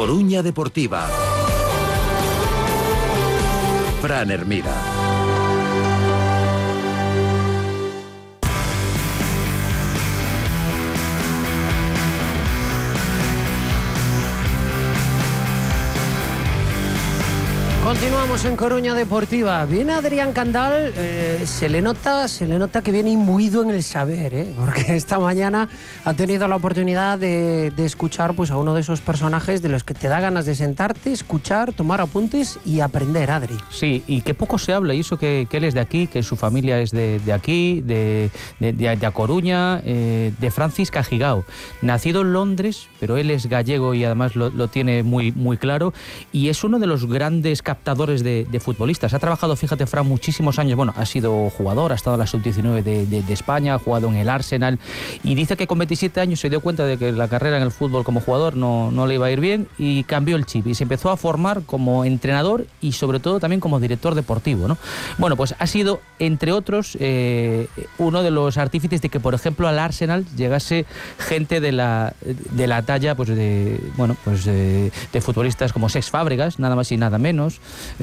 Coruña Deportiva. Fran Hermida. Continuamos en Coruña Deportiva. Viene Adrián Candal, se le nota que viene imbuido en el saber, porque esta mañana ha tenido la oportunidad de escuchar pues, a uno de esos personajes de los que te da ganas de sentarte, escuchar, tomar apuntes y aprender, Adri. Sí, y que poco se habla, y eso que él es de aquí, que su familia es de aquí, de A Coruña, de Francis Cajigao. Nacido en Londres, pero él es gallego y además lo tiene muy, muy claro, y es uno de los grandes captadores de futbolistas. Ha trabajado, fíjate, Fran, muchísimos años. Bueno, ha sido jugador, ha estado en la sub-19 de España, ha jugado en el Arsenal, y dice que con 27 años se dio cuenta de que la carrera en el fútbol como jugador no le iba a ir bien, y cambió el chip y se empezó a formar como entrenador y sobre todo también como director deportivo, ¿no? Bueno, pues ha sido, entre otros, uno de los artífices de que, por ejemplo, al Arsenal llegase gente de la talla pues de futbolistas como Cesc Fábregas, nada más y nada menos.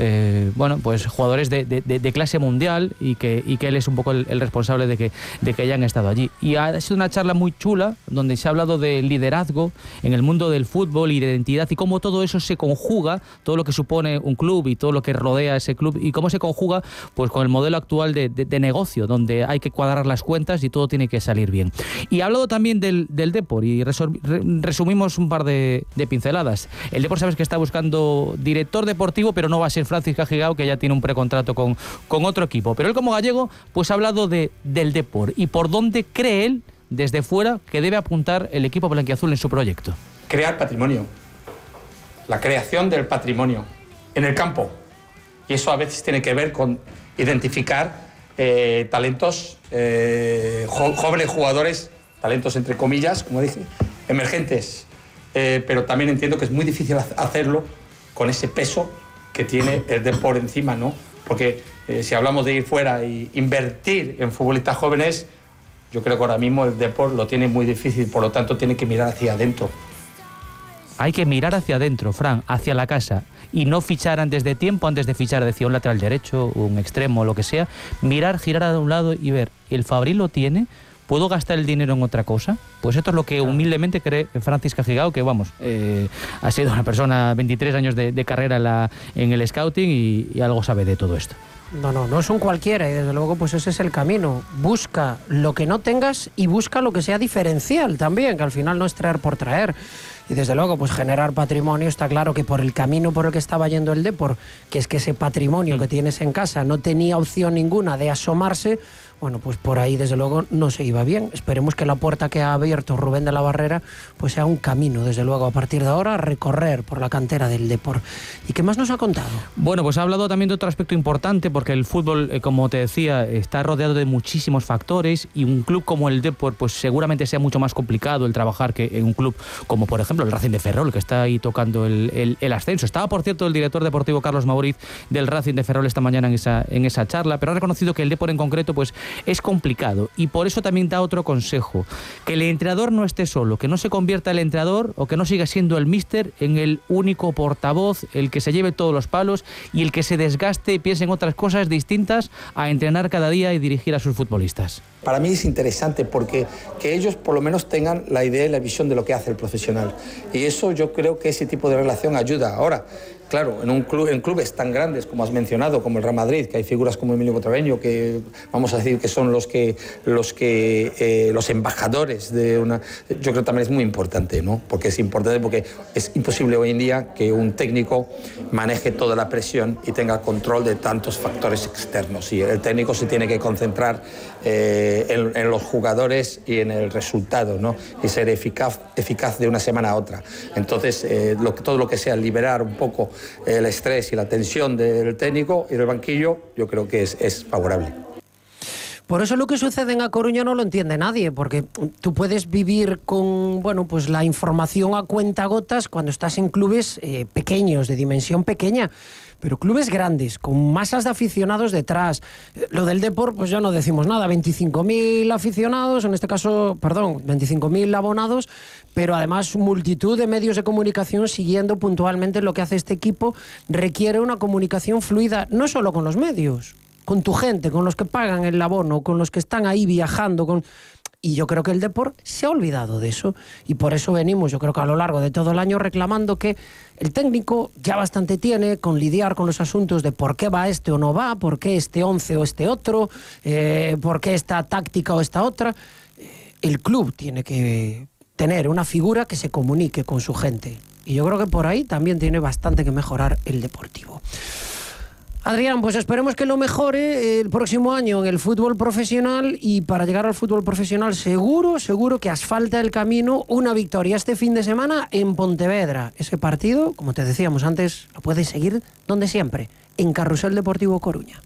Pues jugadores de clase mundial, y que él es un poco el responsable de que hayan estado allí. Y ha sido una charla muy chula donde se ha hablado de liderazgo en el mundo del fútbol y de identidad, y cómo todo eso se conjuga, todo lo que supone un club y todo lo que rodea ese club, y cómo se conjuga pues con el modelo actual de negocio, donde hay que cuadrar las cuentas y todo tiene que salir bien. Y ha hablado también del Depor, y resumimos un par de pinceladas. El Depor, sabes que está buscando director deportivo, pero no va a ser Francis Cajigao, que ya tiene un precontrato con otro equipo. Pero él, como gallego, pues ha hablado del Depor y por dónde cree él, desde fuera, que debe apuntar el equipo blanquiazul en su proyecto. Crear patrimonio. La creación del patrimonio en el campo. Y eso a veces tiene que ver con identificar talentos, jóvenes jugadores, talentos entre comillas, como dije, emergentes. Pero también entiendo que es muy difícil hacerlo con ese peso que tiene el Depor encima, ¿no? Porque si hablamos de ir fuera e invertir en futbolistas jóvenes, yo creo que ahora mismo el Depor lo tiene muy difícil, por lo tanto tiene que mirar hacia adentro. Hay que mirar hacia adentro, Fran, hacia la casa, y no fichar antes de tiempo, antes de fichar, decía, un lateral derecho, un extremo, lo que sea. Mirar, girar a un lado y ver, ¿el Fabril lo tiene? ¿Puedo gastar el dinero en otra cosa? Pues esto es lo que humildemente cree Francis Cajigao, que vamos, ha sido una persona, 23 años de carrera en el scouting, y algo sabe de todo esto. No es un cualquiera, y desde luego pues ese es el camino. Busca lo que no tengas y busca lo que sea diferencial también, que al final no es traer por traer. Y desde luego pues generar patrimonio, está claro que por el camino por el que estaba yendo el Depor, que es que ese patrimonio que tienes en casa no tenía opción ninguna de asomarse, bueno, pues por ahí desde luego no se iba bien. Esperemos que la puerta que ha abierto Rubén de la Barrera pues sea un camino, desde luego, a partir de ahora, a recorrer por la cantera del Depor. ¿Y qué más nos ha contado? Bueno, pues ha hablado también de otro aspecto importante, porque el fútbol, como te decía, está rodeado de muchísimos factores, y un club como el Depor pues seguramente sea mucho más complicado el trabajar que en un club como, por ejemplo, el Racing de Ferrol, que está ahí tocando el ascenso. Estaba, por cierto, el director deportivo Carlos Mauriz del Racing de Ferrol esta mañana en esa charla, pero ha reconocido que el Depor en concreto pues es complicado, y por eso también da otro consejo: que el entrenador no esté solo, que no se convierta el entrenador, o que no siga siendo el míster, en el único portavoz, el que se lleve todos los palos y el que se desgaste y piense en otras cosas distintas a entrenar cada día y dirigir a sus futbolistas. Para mí es interesante porque que ellos por lo menos tengan la idea y la visión de lo que hace el profesional, y eso yo creo que ese tipo de relación ayuda. Ahora, claro, en clubes tan grandes como has mencionado, como el Real Madrid, que hay figuras como Emilio Butragueño, que vamos a decir que son los embajadores de una... Yo creo que también es muy importante, ¿no? Porque es importante, porque es imposible hoy en día que un técnico maneje toda la presión y tenga control de tantos factores externos, y el técnico se tiene que concentrar en los jugadores y en el resultado, ¿no? Y ser eficaz de una semana a otra. Entonces, todo lo que sea liberar un poco el estrés y la tensión del técnico y del banquillo, yo creo que es favorable. Por eso lo que sucede en A Coruña no lo entiende nadie, porque tú puedes vivir con, bueno, pues la información a cuentagotas cuando estás en clubes pequeños, de dimensión pequeña. Pero clubes grandes, con masas de aficionados detrás. Lo del Depor, pues ya no decimos nada. 25.000 aficionados, en este caso, perdón, 25.000 abonados, pero además multitud de medios de comunicación siguiendo puntualmente lo que hace este equipo. Requiere una comunicación fluida, no solo con los medios, con tu gente, con los que pagan el abono, con los que están ahí viajando, con... Y yo creo que el Depor se ha olvidado de eso. Y por eso venimos, yo creo que a lo largo de todo el año, reclamando que el técnico ya bastante tiene con lidiar con los asuntos de por qué va este o no va, por qué este 11 o este otro, por qué esta táctica o esta otra. El club tiene que tener una figura que se comunique con su gente. Y yo creo que por ahí también tiene bastante que mejorar el Deportivo. Adrián, pues esperemos que lo mejore el próximo año en el fútbol profesional, y para llegar al fútbol profesional seguro que asfalta el camino una victoria este fin de semana en Pontevedra. Ese partido, como te decíamos antes, lo puedes seguir donde siempre, en Carrusel Deportivo Coruña.